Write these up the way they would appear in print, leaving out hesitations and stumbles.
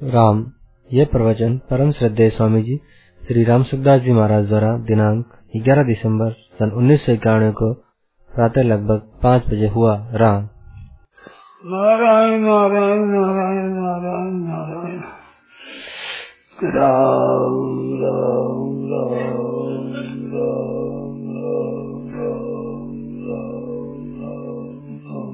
राम। यह प्रवचन परम श्रद्धेय स्वामी जी श्री राम सुखदास जी महाराज द्वारा दिनांक 11 दिसंबर सन 1991 को प्रातः लगभग 5 बजे हुआ। राम। नारायण नारायण नारायण नारायण नारायण राम राम राम राम राम राम राम।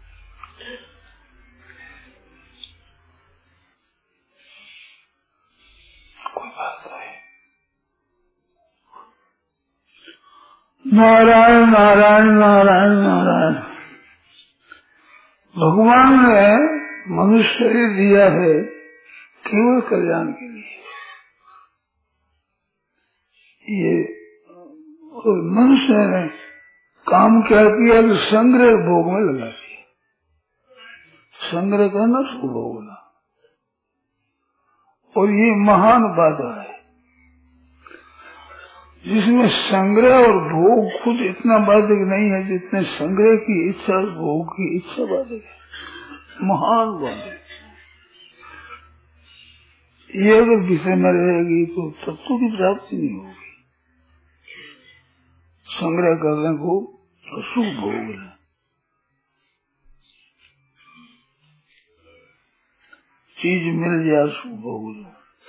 कोई बात नहीं। नारायण नारायण नारायण नारायण। भगवान ने मनुष्य शरीर दिया है केवल कल्याण के लिए। ये मनुष्य ने काम क्या किया तो संग्रह भोग में लगा दिया। संग्रह करना उसको भोगना, और ये महान बाधा है जिसमें संग्रह और भोग खुद इतना बाधक नहीं है जितने संग्रह की इच्छा और भोग की इच्छा बाधक है। महान बाधक। ये अगर विषय में रहेगी तो तत्व की प्राप्ति नहीं होगी। संग्रह करने को तो सुख भोगना, चीज मिल जाए सुख भोगना।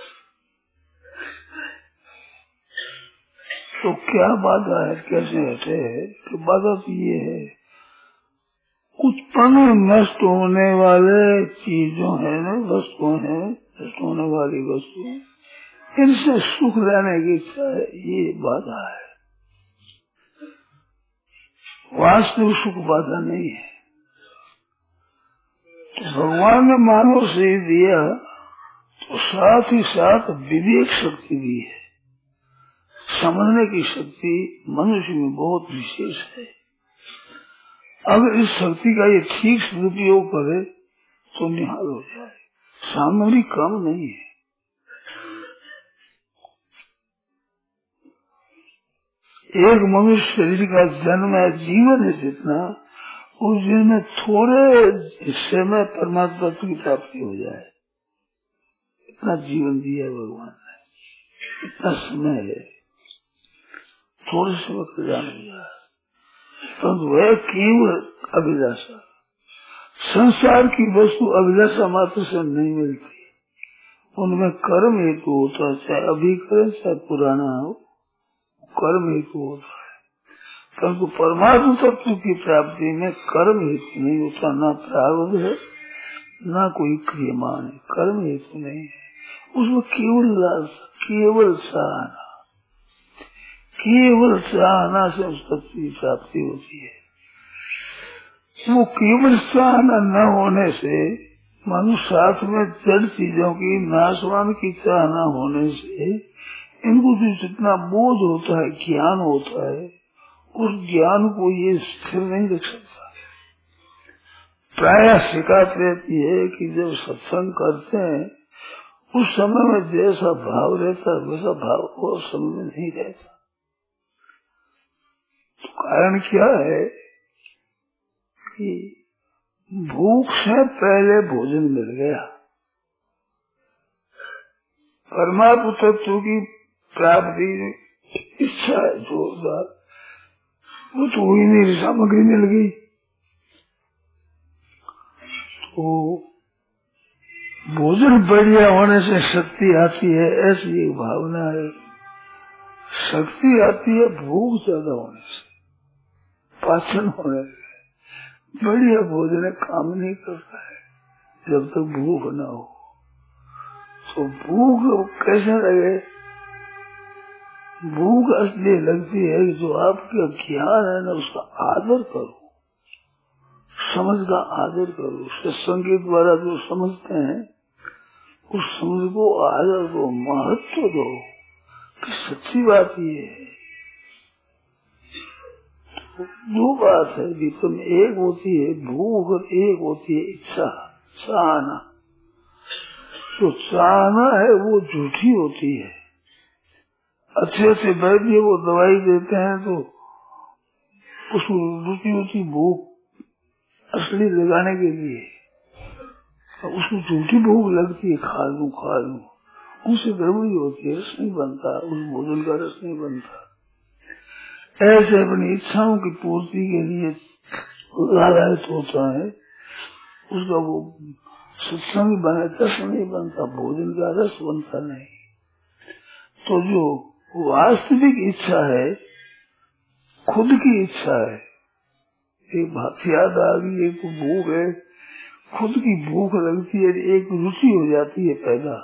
तो क्या बाधा है, कैसे रहते हैं कि बाधा तो ये है उत्पन्न नष्ट होने वाले चीजों है ना, वस्तुओं है, नष्ट होने वाली वस्तु, इनसे सुख लेने की इच्छा है, ये बाधा है। वास्तविक सुख बाधा नहीं है। तो भगवान ने मानव से दिया तो साथ ही साथ विवेक शक्ति दी है। समझने की शक्ति मनुष्य में बहुत विशेष है। अगर इस शक्ति का ये ठीक सदुपयोग करे तो निहाल हो जाए। सामग्री कम नहीं है। एक मनुष्य शरीर का जन्म है, जीवन है जितना, उस जीवन में थोड़े हिस्से में परमात्मा की प्राप्ति हो जाए, इतना जीवन दिया भगवान ने, इतना समय है, थोड़े से वक्त जान लिया। परंतु वह केवल अभिलाषा, संसार की वस्तु अभिलाषा मात्र से नहीं मिलती। उनमें कर्म हेतु होता है, चाहे अभी करें चाहे पुराना हो, कर्म हेतु होता है। परंतु परमात्मा तत्व की प्राप्ति में कर्म हेतु नहीं होता। ना प्रारब्ध है ना कोई क्रियमान है, कर्म हेतु नहीं है। उसमें केवल चाहना से उस तत्व की प्राप्ति होती है। वो केवल चाहना न होने से, मनुष्य साथ में जड़ चीजों की नाशवान की चाहना होने से इनको जितना बोध होता है, ज्ञान होता है, उस ज्ञान को ये स्थिर नहीं रख सकता। प्रायः शिकायत रहती है कि जब सत्संग करते हैं उस समय में जैसा भाव रहता है वैसा भाव वो समय में नहीं रहता। तो कारण क्या है कि भूख से पहले भोजन मिल गया। परमात्मा तत्व की प्राप्ति इच्छा है जोरदार, वो तो हुई नहीं, सामग्री मिल गई। तो भोजन बढ़िया होने से शक्ति आती है, ऐसी एक भावना है। शक्ति आती है भूख ज्यादा होने से, पाचन होने से। बढ़िया भोजन काम नहीं करता है जब तक भूख न हो। तो भूख कैसे लगे? भूख इसलिए लगती है कि जो आपका ज्ञान है ना उसका आदर करो, समझ का आदर करो। सत्संग के द्वारा जो समझते हैं उस समझ को आदर दो, महत्व दो कि सच्ची बात ये है। तो दो बात है बीच में, एक होती है भूख और एक होती है इच्छा, चाहना। तो चाहना है वो झूठी होती है। अच्छे अच्छे वैद्य वो दवाई देते हैं तो उसको रुचि होती भूख असली लगाने के लिए, उसको झूठी भूख लगती है, खा लूं, उनसे गड़बड़ी होती है, रस नहीं बनता, उस भोजन का रस नहीं बनता। ऐसे अपनी इच्छाओं की पूर्ति के लिए लालच होता है, उसका वो सत्संग बना, रस नहीं बनता, भोजन का रस बनता नहीं। तो जो वास्तविक इच्छा है, खुद की इच्छा है, एक बात याद आ गई, एक भूख है, खुद की भूख लगती है, एक रुचि हो जाती है पैदा,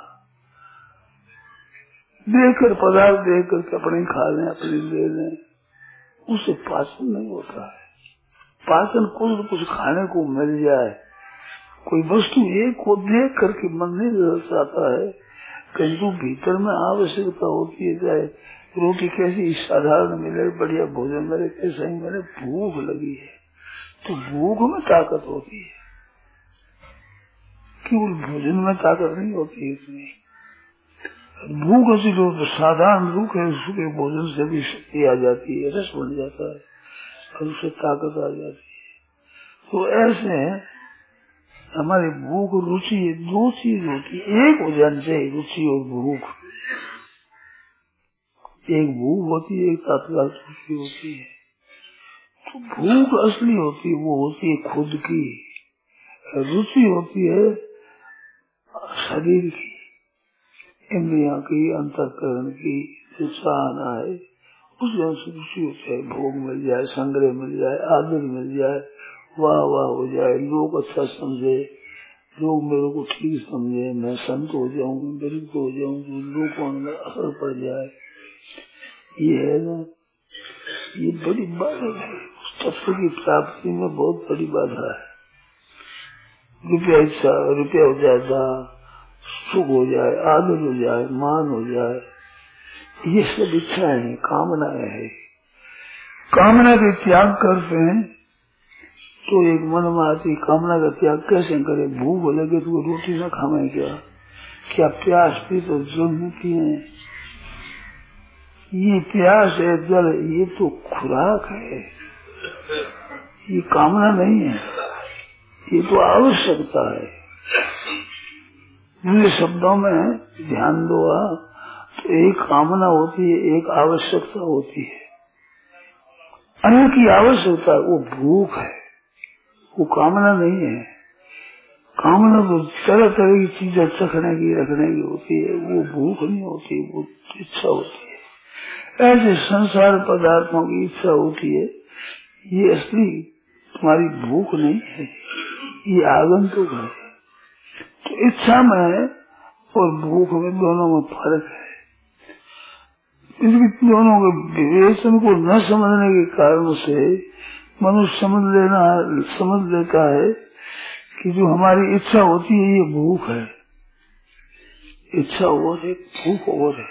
देखकर पदार्थ देख कर अपने खा लें, अपने ले लें, उससे पाचन नहीं होता है। पाचन कुछ खाने को मिल जाए, कोई वस्तु एक को देख करके मन नहीं रस आता है, किंतु भीतर में आवश्यकता होती है, चाहे रोटी कैसी साधारण मिले, बढ़िया भोजन मिले, कैसा ही मिले, भूख लगी है तो भूख में ताकत होती है, केवल भोजन में ताकत नहीं होती है। इतनी भूख ऐसी जो साधारण भूख है, उसके भोजन से भी शक्ति आ जाती है, रस बन जाता है और उससे ताकत आ जाती है। तो ऐसे हमारी भूख रुचि दो चीज होती है, एक हो जाने से रुचि और भूख, एक भूख होती है, एक तत्काल रुचि होती है। तो भूख असली होती है, वो होती है खुद की, रुचि होती है शरीर की, इंद्रिया की, अंतःकरण की, जो चाहना है उससे रुचि होती है। भोग मिल जाए, संग्रह मिल जाए, आदर मिल जाए, वाह वाह हो जाए, लोग अच्छा समझे, लोग मेरे को ठीक समझे, मैं संत हो जाऊं, गरीब हो जाऊं, लोगों में असर पड़ जाए, ये है ना, ये बड़ी बाधा है, तत्व की प्राप्ति में बहुत बड़ी बाधा है। रुपया इच्छा, रुपया हो जाएगा, सुख हो जाए, आदर हो जाए, मान हो जाए, ये सब इच्छाएं हैं, कामनाएं है। कामना के त्याग करते हैं तो एक मन में आती, कामना का त्याग कैसे करे? भूख लगे तो रोटी न खावे क्या प्यास पी तो जल नहीं पिए, ये प्यास है, जल, ये तो खुराक है, ये कामना नहीं है, ये तो आवश्यकता है। दूसरे शब्दों में ध्यान दो, तो एक कामना होती है, एक आवश्यकता होती है। अन्न की आवश्यकता वो भूख है, वो कामना नहीं है। कामना तो तरह तरह की चीजें चखने की, रखने की होती है, वो भूख नहीं होती, वो इच्छा होती है। ऐसे संसार पदार्थों की इच्छा होती है, ये असली तुम्हारी भूख नहीं है, ये आगंतुक है। तो इच्छा में और भूख में दोनों में फर्क है। इसके दोनों के विवेचन को न समझने के कारण से मनुष्य समझ लेता है कि जो हमारी इच्छा होती है ये भूख है। इच्छा और है, भूख और है।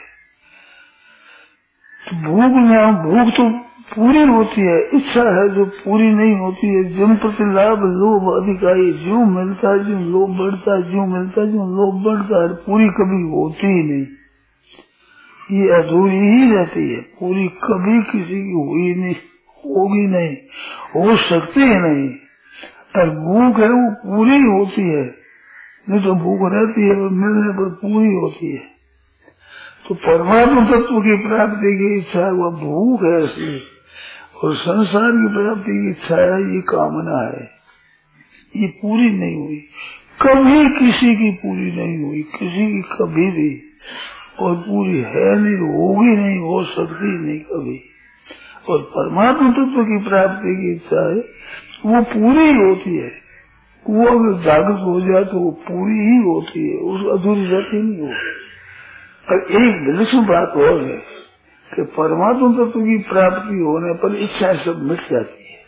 तो भूख तो पूरी होती है, इच्छा है जो पूरी नहीं होती है। जन प्रति लाभ लोभ अधिकारी, जो मिलता है जो लोभ बढ़ता है, जो मिलता है जो लोभ बढ़ता है, पूरी कभी होती ही नहीं, ये अधूरी ही रहती है। पूरी कभी किसी की हुई नहीं, होगी नहीं, हो सकती है नहीं। और भूख है वो पूरी होती है, नहीं तो भूख रहती है और मिलने पर पूरी होती है। तो परमात्मा तत्व की प्राप्ति की इच्छा वह भूख है असली, और संसार की प्राप्ति की इच्छा है, ये कामना है। ये पूरी नहीं हुई, कभी किसी की पूरी नहीं हुई, किसी की कभी भी, और पूरी है नहीं, होगी नहीं, हो सकती नहीं कभी। और परमात्मा तत्व की प्राप्ति की इच्छा है, वो पूरी होती है। वो अगर जागृत हो जाए तो वो पूरी ही होती है, उस अधूरी रहती नहीं हो। और एक विलक्षण बात और है कि परमात्मा तत्व की प्राप्ति होने पर इच्छा सब मिट जाती है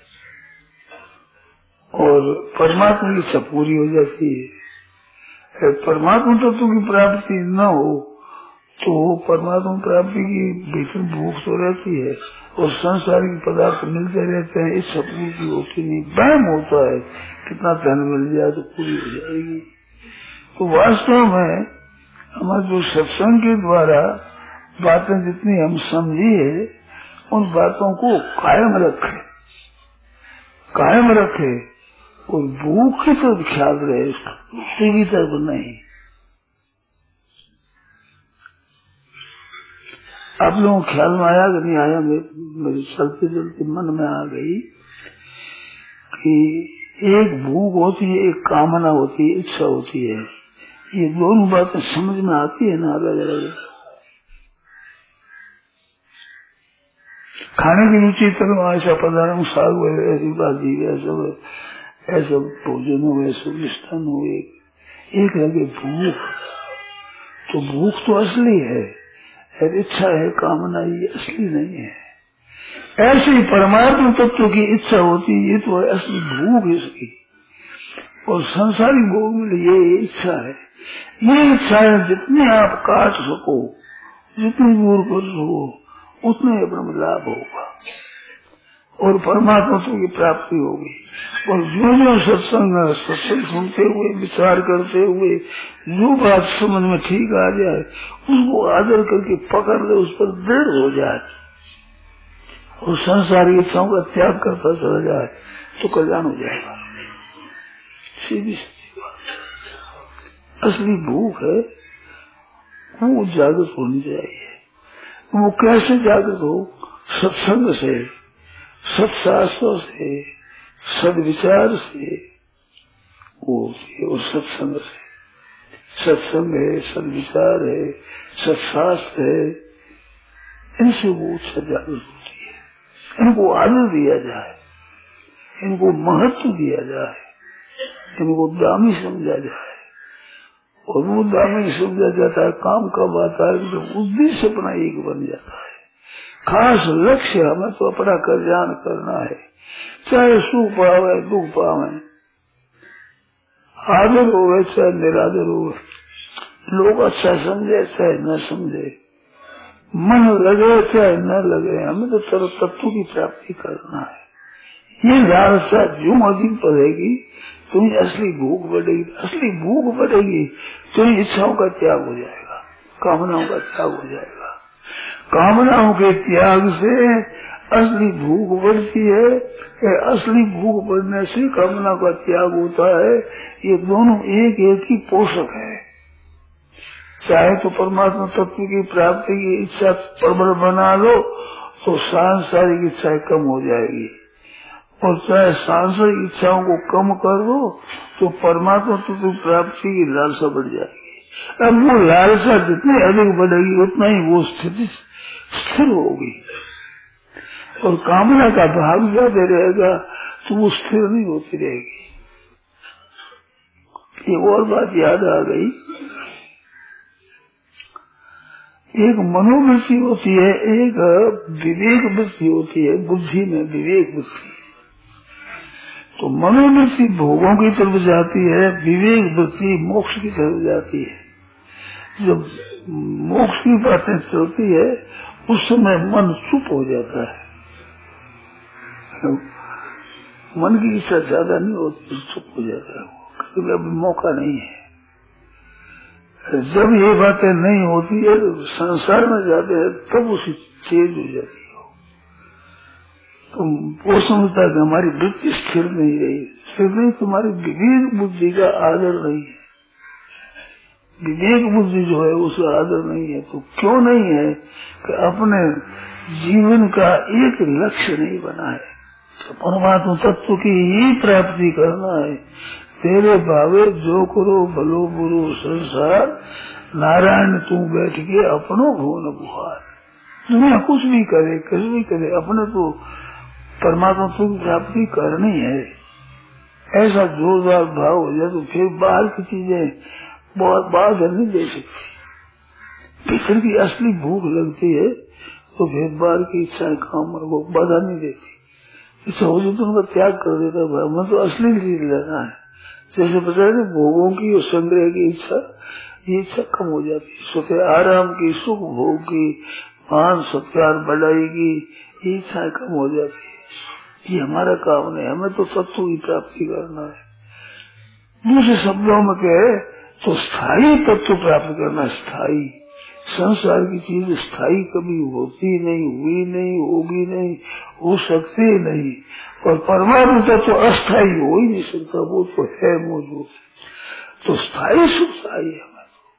और परमात्मा की इच्छा पूरी हो जाती है। परमात्मा तत्व की प्राप्ति न हो तो परमात्मा प्राप्ति की भीतर भूख तो रहती है और संसारिक पदार्थ मिलते रहते हैं, इच्छा पूरी होती नहीं। वहम होता है कितना धन मिल जाए तो पूरी हो जाएगी। तो वास्तव में हमारे जो सत्संग के द्वारा बातें जितनी हम समझिए, उन बातों को कायम रखे और भूख की तरफ ख्याल रहे, उसी की तरफ नहीं। आप लोगों को ख्याल में आया कि नहीं आया? मेरे चलते चलते मन में आ गई कि एक भूख होती है, एक कामना होती है, इच्छा होती है। ये दोनों बातें समझ में आती है ना अलग अलग। खाने की रुचि तक ऐसा पदार्थ, साग वगैरह, ऐसी भाजी, ऐसा भोजन हो, ऐसा मिष्ठान हो, एक लगे भूख, तो भूख तो असली है, इच्छा है, कामना ये असली नहीं है। ऐसे ही परमात्मा तत्व की इच्छा होती है, ये तो है असली भूख इसकी। और संसारी भोग में ये इच्छा है, ये इच्छा है जितनी आप काट सको, जितनी दूर कर सको, उतने अपना लाभ होगा और परमात्मा की प्राप्ति होगी। और जो जो सत्संग सुनते हुए, विचार करते हुए जो बात समझ में ठीक आ जाए, उसको आदर करके पकड़ ले, उस पर दृढ़ हो जाए और संसारी इच्छाओं का त्याग करता चला जाए, तो कल्याण हो जाएगा। सीधी सीधी बात। असली भूख है वो जागृत होनी चाहिए। वो कैसे जागृत हो? सत्संग से, सत्शास्त्रों से, सदविचार से वो होती है। और सत्संग से, सत्संग है, सदविचार है, सत्शास्त्र है, इनसे वो अच्छा जागृत होती है। इनको आदर दिया जाए, इनको महत्व दिया जाए, इनको दामी समझा जाए। और वो दामी समझा जाता है, काम कब आता है तो उद्देश्य अपना एक बन जाता है। खास लक्ष्य हमें तो अपना कल्याण करना है, चाहे सुख पावे दुख पावे, आदर हो चाहे निरादर हो, लोग अच्छा समझे चाहे न समझे, मन लगे चाहे न लगे, हमें तो सर्व तत्व की प्राप्ति करना है। ये लालसा जो अधिक बढ़ेगी तुम्हें असली भूख बढ़ेगी, असली भूख बढ़ेगी तुम्हें इच्छाओं का त्याग हो जाएगा, कामनाओं का त्याग हो जाएगा। कामनाओं के त्याग से असली भूख बढ़ती है, असली भूख बढ़ने से कामना का त्याग होता है। ये दोनों एक एक ही पोषक है। चाहे तो परमात्मा तत्व की प्राप्ति की इच्छा प्रबल बना लो तो सांसारिक इच्छाएं कम हो जाएगी, और चाहे सांसारिक इच्छाओं को कम कर दो तो परमात्मा तत्व की प्राप्ति की लालसा बढ़ जाएगी। अब वो लालसा जितनी अधिक बढ़ेगी उतना ही वो स्थिति स्थिर होगी, और कामना का भाग ज्यादा रहेगा तो वो स्थिर नहीं होती रहेगी। एक और बात याद आ गई, एक मनोवृत्ति होती है, एक विवेक वृत्ति होती है, बुद्धि में विवेक वृत्ति। तो मनोवृत्ति भोगों की तरफ जाती है, विवेक वृत्ति मोक्ष की तरफ जाती है। जब मोक्ष की बातें चलती है उस समय मन चुप हो जाता है, मन की इच्छा ज्यादा नहीं होती, चुप हो जाता है, क्योंकि अभी मौका नहीं है। जब ये बातें नहीं होती है संसार में जाते हैं तब उसकी तेज हो जाती है। तो वो समझता है कि हमारी वृत्ति स्थिर नहीं रही, स्थिर नहीं, तुम्हारी विवेक बुद्धि का आदर नहीं है। विवेक बुद्धि जो है उसका आदर नहीं है। तो क्यों नहीं है कि अपने जीवन का एक लक्ष्य नहीं बना है, तो परमात्मा तत्व की ही प्राप्ति करना है। तेरे भावे जो करो भलो बुरो संसार, नारायण तू बैठ के अपनो भुवन बुहार। दुनिया कुछ भी करे, कुछ भी करे, अपने तो परमात्मा की प्राप्ति करनी है। ऐसा जोरदार भाव हो जाए तो फिर बाहर की चीजें बहुत बाहर नहीं दे सकती। भीतर की असली भूख लगती है तो फिर बाहर की इच्छाएं काम को बाधा नहीं देती। इच्छा हो जाए तो उनका त्याग कर देता है, मैं तो असली चीज लेना है। जैसे बता रहे भोगों की और संग्रह की इच्छा, ये इच्छा कम हो जाती है। सुख आराम की, सुख भोग की, मान सत्कार बढ़ाई की, ये इच्छा कम हो जाती है। ये हमारा काम नहीं, हमें तो तत्व की प्राप्ति करना है। दूसरे शब्दों में कहे तो स्थायी तत्व प्राप्त करना। स्थायी संसार की चीज स्थायी कभी होती नहीं, हुई नहीं, होगी नहीं, हो सकती नहीं। और परमात्मा तत्व अस्थायी हो ही नहीं सकता, वो तो है मौजूद। तो स्थायी सुख चाहिए हमें।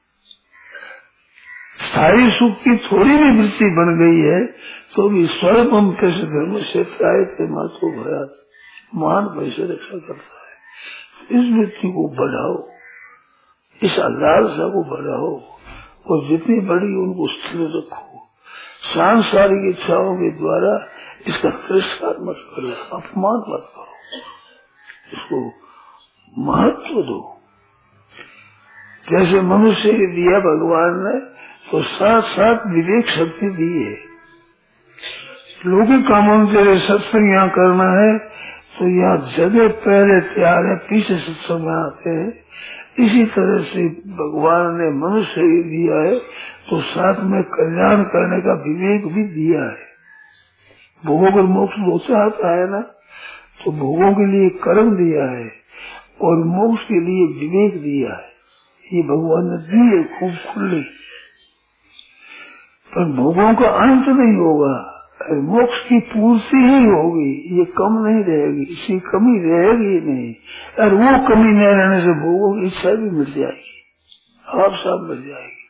स्थायी सुख की थोड़ी भी वृत्ति बन गई है तो भी स्वल्पम कैसे धर्म क्षेत्र आए थे माथो भया मान पैसे रक्षा करता है। इस वृत्ति को बढ़ाओ, इस लालसा को बढ़ाओ और जितनी बड़ी उनको स्थिर रखो। सांसारिक इच्छाओं के द्वारा इसका तिरस्कार मत करो, अपमान मत करो, इसको महत्व दो। जैसे मनुष्य के दिया भगवान ने तो साथ साथ विवेक शक्ति दी है। लोगों कामों में तेरे सत्संग यहाँ करना है तो यहाँ जगह पहले तैयार है, पीछे सत्संग में आते हैं। इसी तरह से भगवान ने मनुष्य ही दिया है तो साथ में कल्याण करने का विवेक भी दिया है। भोगों का मोक्ष वो चाहता है ना, तो भोगों के लिए कर्म दिया है और मोक्ष के लिए विवेक दिया है। ये भगवान ने दी है खूब खुली, पर भोगों का अंत नहीं होगा, मोक्ष की पूर्ति ही होगी, ये कम नहीं रहेगी, इसकी कमी रहेगी नहीं। और वो कमी न रहने से भोगों की इच्छा भी मिट जाएगी, आप सब मिट जाएगी।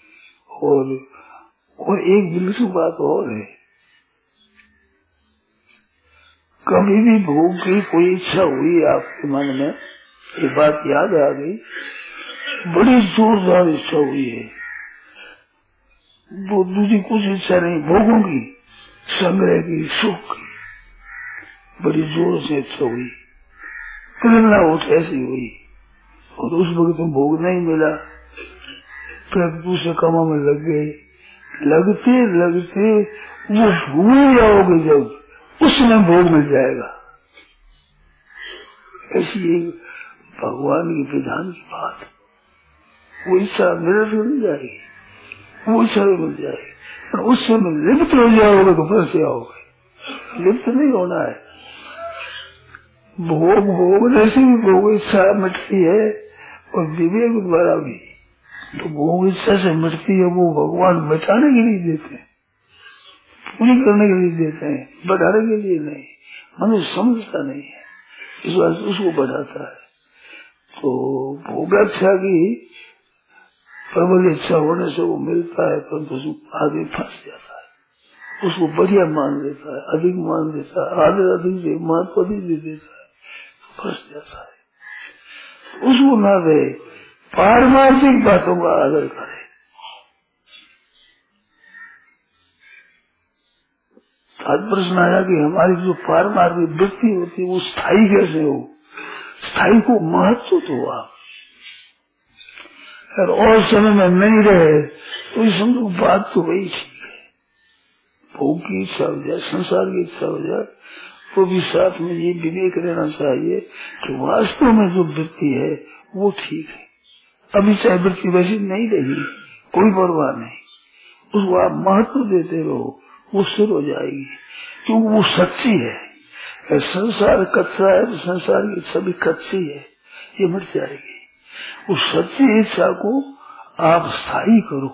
और एक बिल्कुल बात और है, कभी भी भोग की कोई इच्छा हुई आपके मन में, ये बात याद आ गई, बड़ी जोरदार इच्छा हुई है, वो दूसरी कुछ इच्छा नहीं, भोगों की, संग्रह की, सुख की, बड़ी जोर से इच्छा हुई, तिलना उठ ऐसी हुई और उस वक्त तो भोग नहीं मिला, फिर दूसरे कामों में लग गए। लगते लगते वो भूल जाओगे जब उसमें भोग मिल जाएगा। ऐसी एक भगवान की विधान की बात, वो इच्छा मेरे से मिल जाएगी, वो इच्छा भी मिल जाएगी, पर उस समय लिप्त हो जाओगे तो फिर से आओगे। लिप्त नहीं होना है, भोगने से भी भोग इच्छा मिटती है और विवेक द्वारा भी। तो भोग इच्छा से मिटती है, वो भगवान मिटाने के लिए देते हैं, पूरी करने के लिए देते हैं, बढ़ाने के लिए नहीं। मनुष्य समझता नहीं है, इस बात उसको बढ़ाता है। तो भोगाक्षा की प्रबल इच्छा होने से वो मिलता है, परंतु आदमी फंस जाता है, उसको बढ़िया मान लेता है, अधिक मान लेता है, आदर अधिक दे, महत्व अधिक दे देता है, फंस जाता है। उसको ना दे, पारमार्थिक बातों का आदर करे। आज प्रश्न आया कि हमारी जो पारमार्थिक वृत्ति होती है वो स्थायी कैसे हो? स्थायी को महत्व दो आप, और समय में नहीं रहे तो इस समझो बात तो वही ठीक है। भोग की इच्छा हो जाए, संसार की इच्छा हो जाए, तो भी साथ में ये विवेक रहना चाहिए कि वास्तव में जो वृत्ति है वो ठीक है। अभी चाहे वृत्ति वैसी नहीं रही, कोई परवाह नहीं, उसको आप महत्व देते रहो, वो सिर हो जाएगी, क्योंकि वो सच्ची है। संसार कच्चा है तो संसार की इच्छा भी कच्ची है, ये मिट जाएगी। उस सच्ची इच्छा को आप स्थायी करो।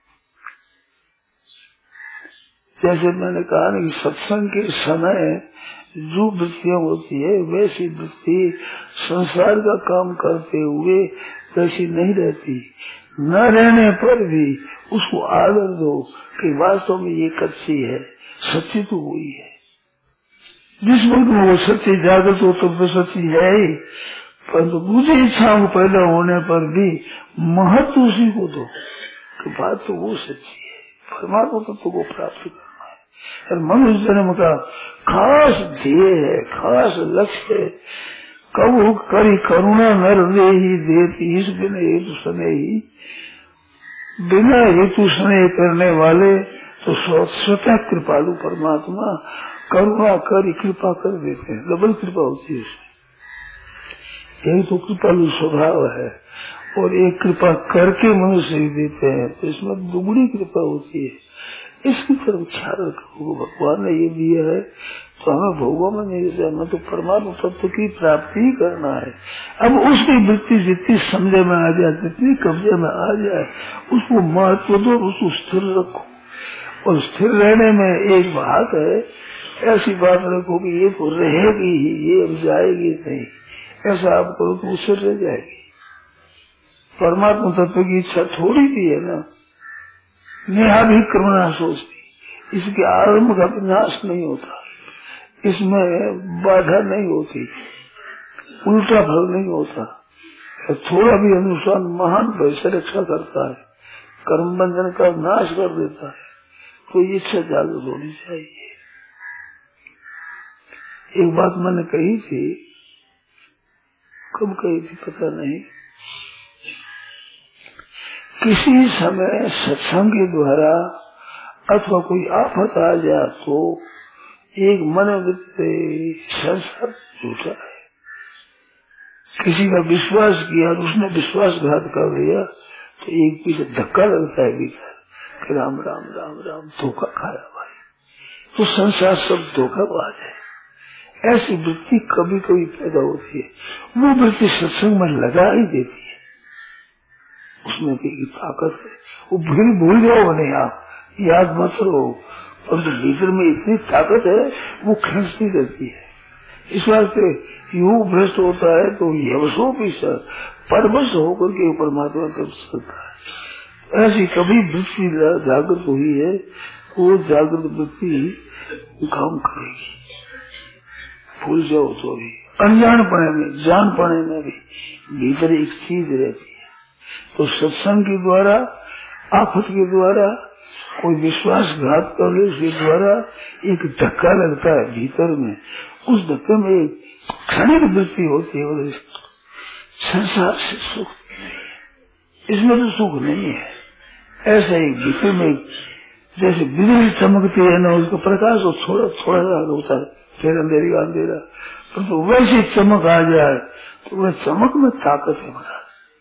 जैसे मैंने कहा ना कि सत्संग के समय जो वृत्तियां होती है वैसी वृत्ति संसार का काम करते हुए वैसी नहीं रहती। न रहने पर भी उसको आदर दो कि वास्तव में ये कच्ची है, सच्ची तो हुई है। जिस वक्त में वो सच्ची जागृत हो तो वो सच्ची है ही, परंतु दूसरी इच्छाओं पैदा होने पर भी महत्व उसी को दो कि बात तो वो सच्ची है, परमात्मा तत्व को प्राप्त करना है। और मनुष्य जन्म का खास ध्येय है, खास लक्ष्य है। कबू करी करुणा नर दे ही देती इस बिना हेतु स्नेह ही, बिना हेतु स्नेह करने वाले तो स्वतः कृपालु परमात्मा करुणा कर कृपा कर देते हैं। डबल कृपा होती है उसमें, एक तो कृपालु स्वभाव है और एक कृपा करके मनुष्य ही देते हैं, तो इसमें दुगुनी कृपा होती है। इसकी तरफ ख्याल रखो, भगवान ने ये दिया है तो हमें भोगों में नहीं जाना, तो परमात्मा तत्व की प्राप्ति ही करना है। अब उसकी वृत्ति जितनी समझे में आ जाए, जितनी कब्जे में आ जाए, उसको महत्व दो, उसको स्थिर रखो। और स्थिर रहने में एक बात है ऐसी बात रखो कि ये तो रहेगी ही, ये अब जाएगी नहीं, ऐसा आप करो तो उससे रह जाएगी। परमात्मा तत्व की इच्छा थोड़ी भी है ना, नेहाभिक्रमणा सोचती, इसके आरंभ का विनाश नहीं होता, इसमें बाधा नहीं होती, उल्टा फल नहीं होता, थोड़ा भी अनुसार महान भय से रक्षा करता है, कर्म बंधन का नाश कर देता है। तो इच्छा जागृत होनी चाहिए। एक बात मैंने कही थी, कब कही थी पता नहीं, किसी समय सत्संग के द्वारा अथवा कोई आफत आ जाए तो एक मनोवृत्ति संसार झूठा है, किसी का विश्वास किया और उसने विश्वासघात कर दिया तो एक पीछे धक्का लगता है भीतर कि राम राम राम राम, धोखा खाया भाई, तो संसार सब धोखाबाज है। ऐसी वृत्ति कभी कभी पैदा होती है, वो वृत्ति सत्संग में लगा ही देती है, उसमें की ताकत है। वो भूल जाओ नहीं, आप याद मत रहो, परंतु भीतर में इतनी ताकत है वो खींचती रहती है। इस वास्ते योग भ्रष्ट होता है तो यवसो भी परवश होकर के परमात्मा सब चलता है। ऐसी कभी वृत्ति जागृत हुई है, वो जागृत वृत्ति काम करेगी। भूल जाओ तो भी, अनजान पढ़े में, जान पढ़े में भी भीतर एक चीज रहती है। तो सत्संग के द्वारा, आफत के द्वारा, कोई विश्वासघात करने के द्वारा एक धक्का लगता है भीतर में, उस धक्के में एक क्षणिक वृत्ति होती है और संसार से सुख नहीं है, इसमें तो सुख नहीं है। ऐसा ही भीतर में जैसे बिजली चमकती है ना, उसका प्रकाश तो थोड़ा थोड़ा होता है, फिर अंधेरी का अंधेरा, परंतु वैसी चमक आ जाए तो वह चमक में ताकत है महाराज।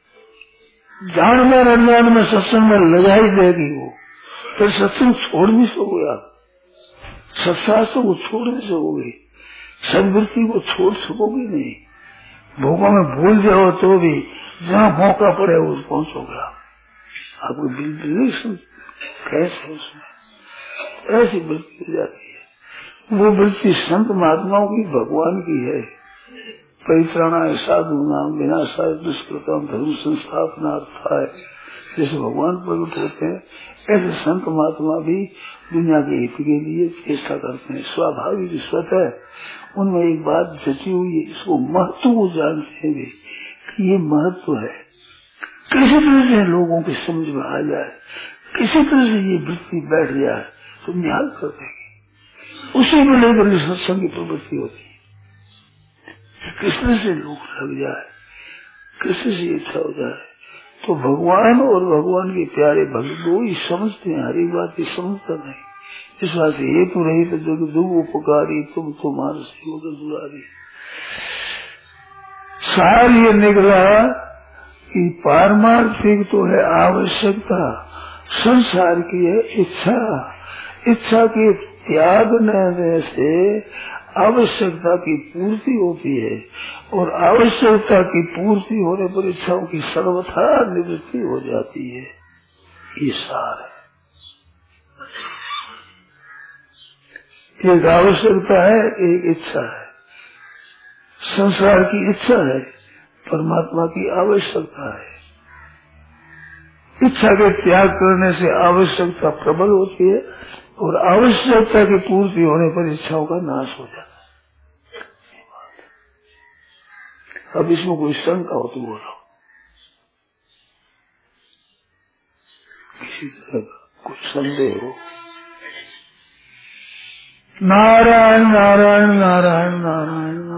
जान में अनजान में सत्संग में लगा ही देगी वो, फिर सत्संग छोड़ नहीं सकोगे आप, सत्शास्त्र को छोड़ नहीं सकोगे, सदवृत्ति को छोड़ सकोगे नहीं। भोगों में भूल जाओ तो भी जहाँ मौका पड़े वो पहुंचोगे आप, आपको बिल्कुल कैसे उसमें ऐसी वृत्ति हो जाती है। वो वृत्ति संत महात्माओं की, भगवान की है। परित्राणाय साधु नाम विनाशाय दुष्कृतम धर्म संस्थापनार्थाय, जैसे भगवान प्रकट होते हैं ऐसे संत महात्मा भी दुनिया के हित के लिए चेष्टा करते हैं। स्वाभाविक स्वतः उनमें एक बात जची हुई है, इसको महत्व को जानते हैं वे कि ये महत्व है। किसी तरह से लोगों की समझ में आ जाए, किसी तरह से ये वृत्ति बैठ जाए तो न्याय कर देगी, उसी को लेकर सत्संग की प्रवृत्ति होती है। किस तरह से लोग लग जाए, किसी से इच्छा हो जाए, तो भगवान और भगवान के प्यारे भक्त दो ही समझते हैं, हर एक बात ही समझता नहीं। इस बात से ये तो रही तो दुख उपकारी, तुम तो मानसी हो दुरारी। सार ये निकला कि पारमार्थिक तो है आवश्यकता, संसार की है इच्छा। इच्छा के त्यागने से आवश्यकता की पूर्ति होती है, और आवश्यकता की पूर्ति होने पर इच्छाओं की सर्वथा निवृत्ति हो जाती है। ये सार है। एक आवश्यकता है, एक इच्छा है। संसार की इच्छा है, परमात्मा की आवश्यकता है। इच्छा के त्याग करने से आवश्यकता प्रबल होती है, और आवश्यकता की पूर्ति होने पर इच्छाओं का नाश हो जाता है। अब इसमें कोई शंका हो तो बोलो, किसी तरह का कुछ संदेह हो? नारायण नारायण नारायण नारायण।